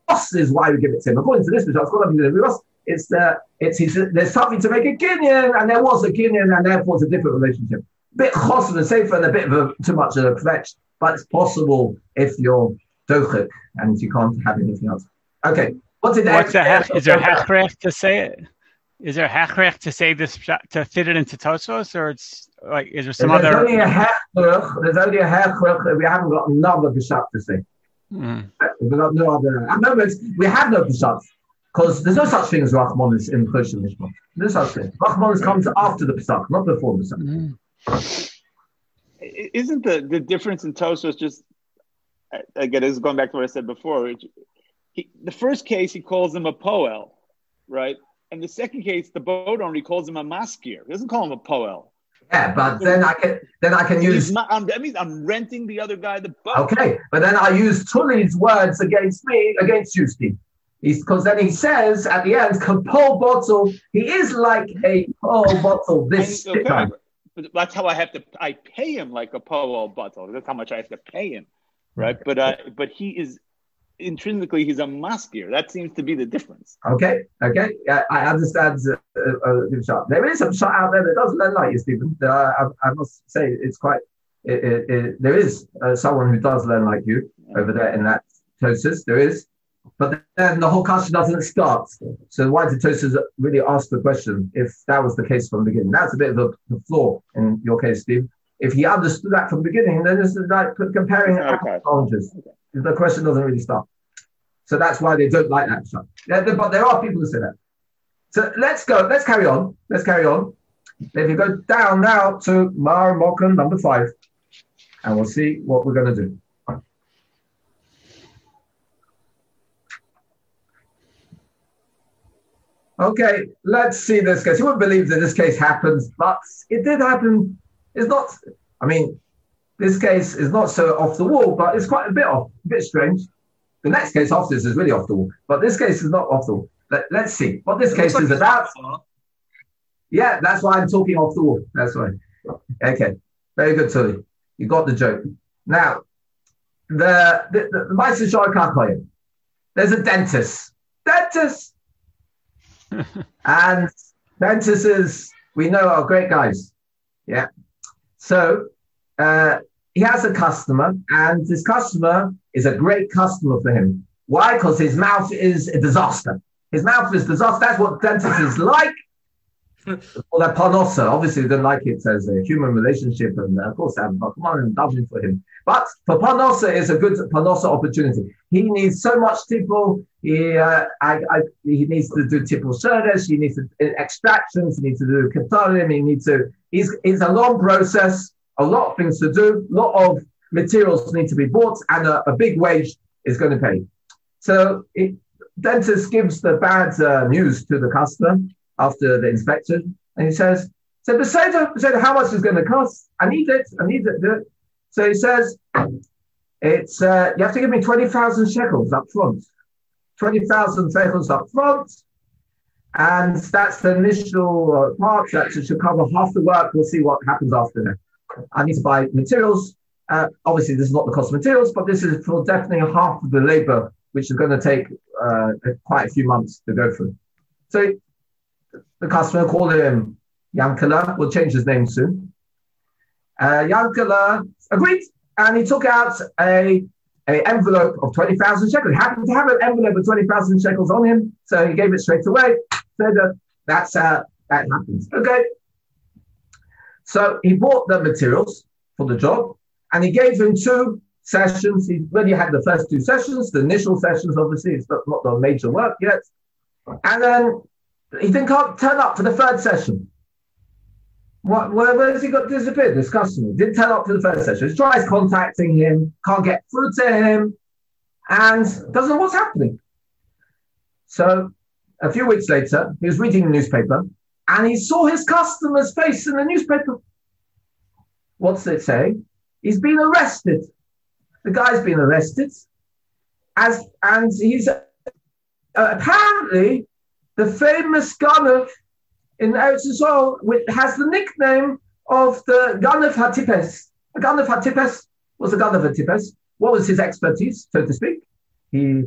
[SPEAKER 2] Ross is why we give it to him. According to this, it's got nothing to do with Ross. It's the it's his, there's something to make a kinyan, and there was a kinyan, and therefore it's a different relationship. Bit chos and safer, and a bit of a, too much of a fetch, but it's possible if you're dochik and if you can't have anything else. Okay, what's it?
[SPEAKER 4] What's the hech, is there hechrech to say it? Is there hechrech to say this to fit it into Tosfos, or it's like is there some
[SPEAKER 2] there's
[SPEAKER 4] other?
[SPEAKER 2] Only a hechrech, there's only a hechrech. We haven't got another pshat to say. Mm. We've got no other. At the moment, we have no pshat. Because there's no such thing as Rachmanis in Chosh Mishpah. No such thing. Rachmanis comes after the Pesach, not before the Pesach.
[SPEAKER 5] Mm. Isn't the, the difference in Tosfos just, again, this is going back to what I said before. He, the first case, he calls him a poel, right? And the second case, the boat owner, he calls him a maskir. He doesn't call him a poel.
[SPEAKER 2] Yeah, but so then I can then I can use.
[SPEAKER 5] Not, I'm, that means I'm renting the other guy the boat.
[SPEAKER 2] Okay, but then I use Tully's words against me, against you, Steve. Because then he says at the end, Kapol bottle, he is like a Pol bottle this
[SPEAKER 5] okay,
[SPEAKER 2] time.
[SPEAKER 5] But that's how I have to, I pay him like a Pol bottle. That's how much I have to pay him, right? But uh, but he is, intrinsically, he's a maskir. That seems to be the difference.
[SPEAKER 2] Okay, okay. I, I understand uh, uh, uh, there is some shot out there that doesn't learn like you, Stephen. Uh, I, I must say, it's quite, it, it, it, there is uh, someone who does learn like you over there in that Tosfos. There is. But then the whole kasha doesn't start. So why did Tosfos really ask the question if that was the case from the beginning? That's a bit of a, a flaw in your case, Steve. If he understood that from the beginning, then it's like comparing
[SPEAKER 5] okay.
[SPEAKER 2] oranges. Okay. The question doesn't really start. So that's why they don't like that stuff. Yeah, but there are people who say that. So let's go. Let's carry on. Let's carry on. If you go down now to Mar Mokum number five, and we'll see what we're going to do. Okay, let's see this case. You wouldn't believe that this case happens, but it did happen. It's not, I mean, this case is not so off the wall, but it's quite a bit off, a bit strange. The next case after this is really off the wall, but this case is not off the wall. Let, let's see what this case is about. Yeah, that's why I'm talking off the wall. That's why. Okay, very good, Tully. You got the joke. Now, the the, the, the Ma'aser Shor Kachoyim. There's a dentist. Dentist! And dentists, we know, are great guys. Yeah. So uh, he has a customer, and this customer is a great customer for him. Why? Because his mouth is a disaster. His mouth is disaster. That's what dentists is like. Well, that panosa, obviously, they don't like it as a human relationship, and uh, of course, they have Bakman and Dublin for him. But for panosa, it's a good panosa opportunity. He needs so much tipple. He, uh, I, I, he needs to do tipple sheresh. He needs to do extractions. He needs to do ketarim. He needs to. He's, it's a long process. A lot of things to do. A lot of materials need to be bought, and a, a big wage is going to pay. So, it, dentist gives the bad uh, news to the customer after the inspection, and he says, so Beseda, Beseda, how much is going to cost? I need it, I need it. So he says, it's uh, you have to give me twenty thousand shekels up front. twenty thousand shekels up front, and that's the initial uh, part, that should cover half the work. We'll see what happens after that. I need to buy materials. Uh, obviously, this is not the cost of materials, but this is for definitely half of the labor, which is going to take uh, quite a few months to go through. So the customer called him Yankala. We'll change his name soon. Uh, Yankala agreed, and he took out a, a envelope of twenty thousand shekels. He happened to have an envelope of twenty thousand shekels on him, so he gave it straight away. Said that that's uh, that happens. Okay. So he bought the materials for the job, and he gave him two sessions. He already had the first two sessions, the initial sessions, obviously, it's not, not the major work yet. And then he didn't turn up for the third session. What, where, where has he got disappeared? This customer didn't turn up for the third session. He tries contacting him, can't get through to him, and doesn't know what's happening. So a few weeks later, he was reading the newspaper, and he saw his customer's face in the newspaper. What's it say? He's been arrested. The guy's been arrested, as and he's uh, apparently the famous Ganav in Eretz Yisrael has the nickname of the Ganav HaTipes. The Ganav HaTipes was the Ganav HaTipes. What was his expertise, so to speak? He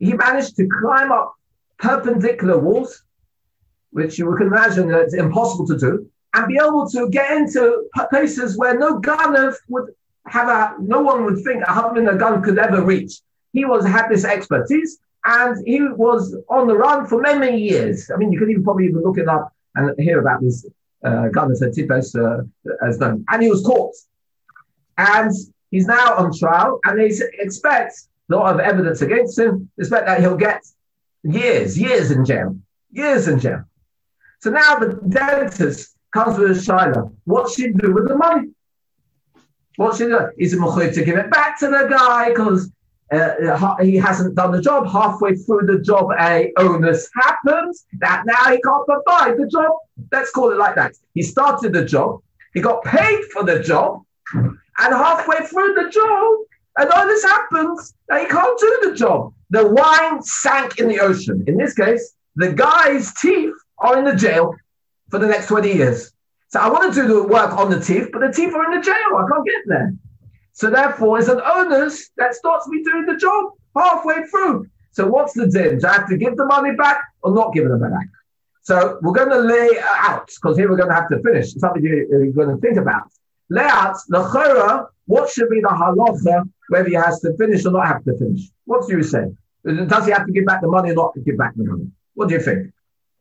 [SPEAKER 2] he managed to climb up perpendicular walls, which you can imagine that it's impossible to do, and be able to get into places where no gunner would have a, no one would think having a gun could ever reach. He was had this expertise, and he was on the run for many, many years. I mean, you could even probably even look it up and hear about this uh, gunner, Tzipes, uh, as known. And he was caught. And he's now on trial, and they expect a lot of evidence against him, expect that he'll get years, years in jail, years in jail. So now the dentist comes with a shiloh. What should he do with the money? What should he do? Is it mechuyev to give it back to the guy because uh, he hasn't done the job? Halfway through the job, a onus happens that now he can't provide the job. Let's call it like that. He started the job, he got paid for the job, and halfway through the job, an onus happens that he can't do the job. The wine sank in the ocean. In this case, the guy's teeth are in the jail for the next twenty years. So I want to do the work on the teeth, but the teeth are in the jail. I can't get there. So therefore, it's an onus that starts me doing the job halfway through. So what's the din? Do I have to give the money back or not give it back? So we're going to lay out, because here we're going to have to finish. Something you're going to think about. Lay out, l'chora, what should be the halacha, whether he has to finish or not have to finish. What do you say? Does he have to give back the money or not give back the money? What do you think?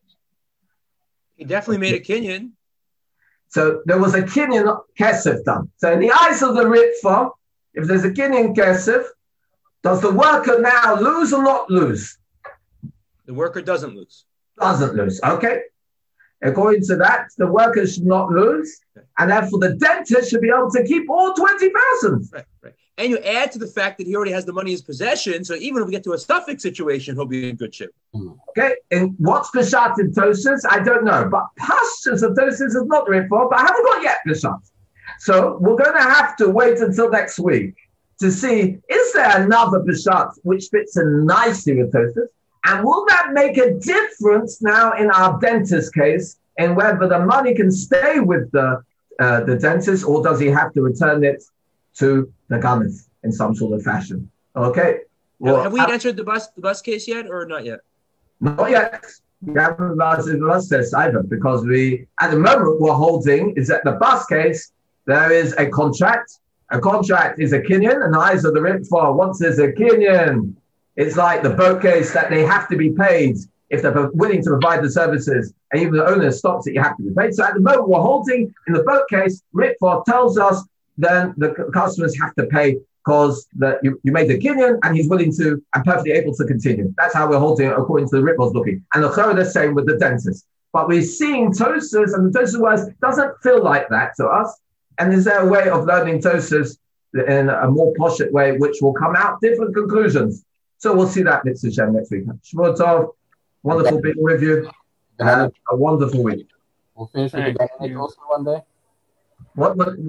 [SPEAKER 1] He definitely made a kinyan.
[SPEAKER 2] So there was a kinyan kesef done. So in the eyes of the Ritva, if there's a kinyan kesef, does the worker now lose or not lose?
[SPEAKER 1] The worker doesn't lose.
[SPEAKER 2] Doesn't lose. Okay. According to that, the worker should not lose, and therefore the dentist should be able to keep all twenty thousand.
[SPEAKER 1] Right, right. And you add to the fact that he already has the money in his possession, so even if we get to a suffix situation, he'll be in good shape.
[SPEAKER 2] Okay, and what's Peshat in Tosas? I don't know, but Pashas of Tosas is not written for, but I haven't got yet Peshat. So we're going to have to wait until next week to see, is there another Peshat which fits in nicely with Tosas? And will that make a difference now in our dentist case, and whether the money can stay with the uh, the dentist, or does he have to return it to the government in some sort of fashion? Okay.
[SPEAKER 1] Well, now, have we uh, answered the bus the bus case yet, or not yet?
[SPEAKER 2] Not yet. We haven't answered the bus case either, because we, at the moment, we're holding is that the bus case, there is a contract. A contract is a kinyan, and the eyes of the Ritva, once there's a kinyan, it's like the boat case that they have to be paid if they're willing to provide the services, and even the owner stops it, you have to be paid. So at the moment, we're holding in the boat case, Ritva tells us then the customers have to pay because you, you made the kinyan and he's willing to and perfectly able to continue. That's how we're holding it according to the Ritva's looking. And the Chorah the same with the dentist. But we're seeing Tosas, and the Tosas words doesn't feel like that to us. And is there a way of learning Tosas in a more poshut way, which will come out different conclusions? So we'll see that Mitzvah Shem next week. Shmur Tov, wonderful being with you. And a wonderful week.
[SPEAKER 6] We'll finish with the dynamic also one day.
[SPEAKER 2] What? what